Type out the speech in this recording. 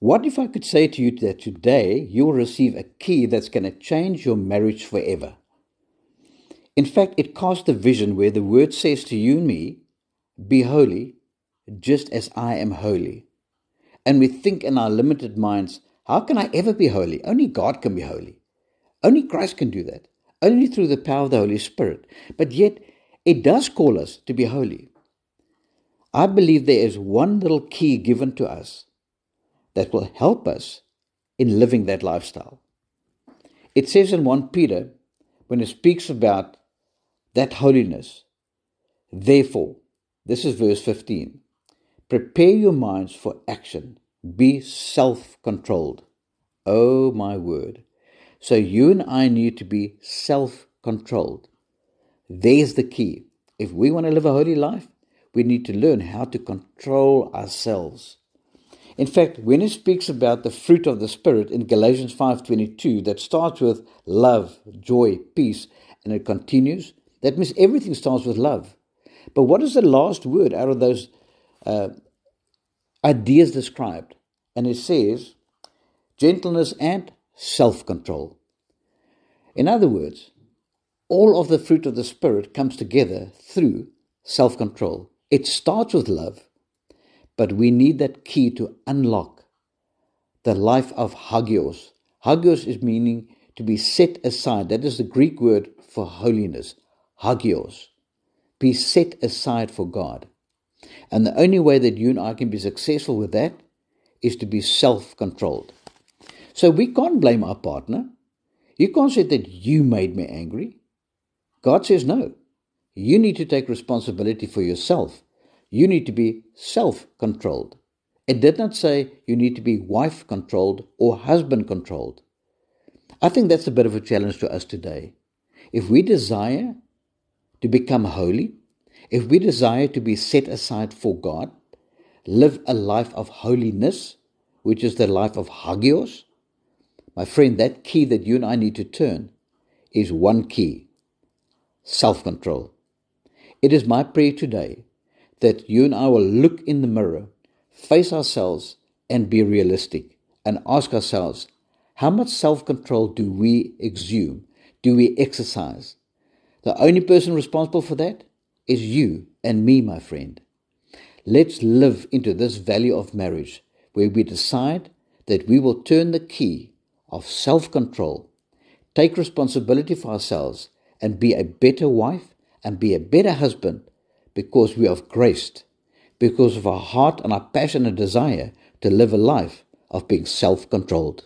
What if I could say to you that today you will receive a key that's going to change your marriage forever? In fact, it casts a vision where the word says to you and me, be holy, just as I am holy. And we think in our limited minds, how can I ever be holy? Only God can be holy. Only Christ can do that. Only through the power of the Holy Spirit. But yet, it does call us to be holy. I believe there is one little key given to us that will help us in living that lifestyle. It says in 1 Peter, when it speaks about that holiness, therefore, this is verse 15, prepare your minds for action. Be self-controlled. Oh my word. So you and I need to be self-controlled. There's the key. If we want to live a holy life, we need to learn how to control ourselves. In fact, when it speaks about the fruit of the Spirit in Galatians 5:22, that starts with love, joy, peace, and it continues, that means everything starts with love. But what is the last word out of those ideas described? And it says, gentleness and self-control. In other words, all of the fruit of the Spirit comes together through self-control. It starts with love, but we need that key to unlock the life of hagios. Hagios is meaning to be set aside. That is the Greek word for holiness. Hagios. Be set aside for God. And the only way that you and I can be successful with that is to be self-controlled. So we can't blame our partner. You can't say that you made me angry. God says no. You need to take responsibility for yourself. You need to be self-controlled. It did not say you need to be wife-controlled or husband-controlled. I think that's a bit of a challenge to us today. If we desire to become holy, if we desire to be set aside for God, live a life of holiness, which is the life of hagios, my friend, that key that you and I need to turn is one key: self-control. It is my prayer today that you and I will look in the mirror, face ourselves, and be realistic, and ask ourselves, how much self-control do we exude? Do we exercise? The only person responsible for that is you and me, my friend. Let's live into this value of marriage, where we decide that we will turn the key of self-control, take responsibility for ourselves, and be a better wife and be a better husband, because we have graced, because of our heart and our passion and desire to live a life of being self-controlled.